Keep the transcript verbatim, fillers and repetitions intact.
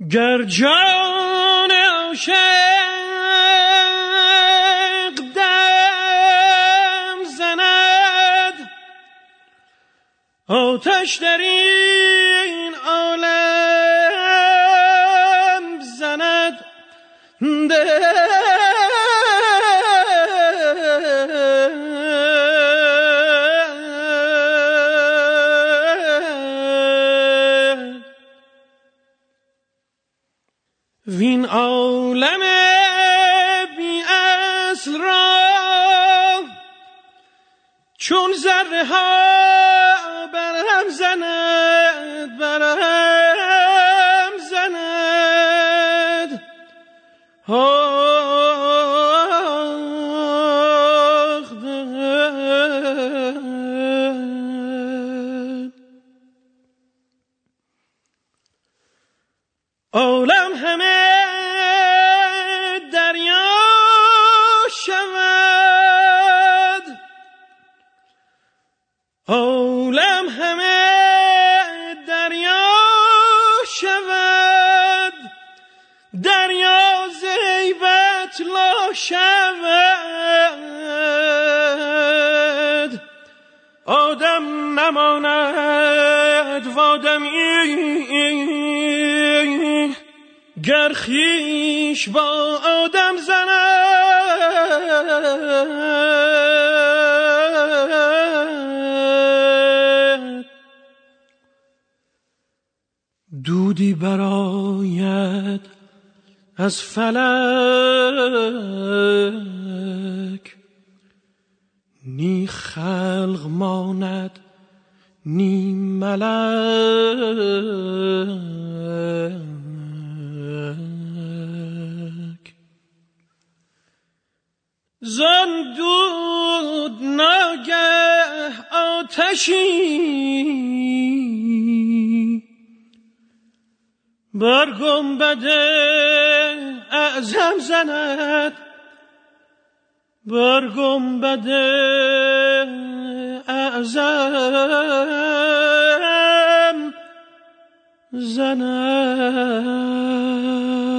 گر جان عاشق دم زند آتش در این عالم زند وین عالم بی اصل را چون ذره ها برهم زند برهم زند آخ ده عالم همه دریا شود عالم همه دریا شود دریا زیبت لا شود آدم نماند و آدمی گر خویش با آدم زند دودی برآید از فلک نی خلق ماند نی ملک زان دود ناگه آتشی بر گنبد اعظم زند بر گنبد اعظم زند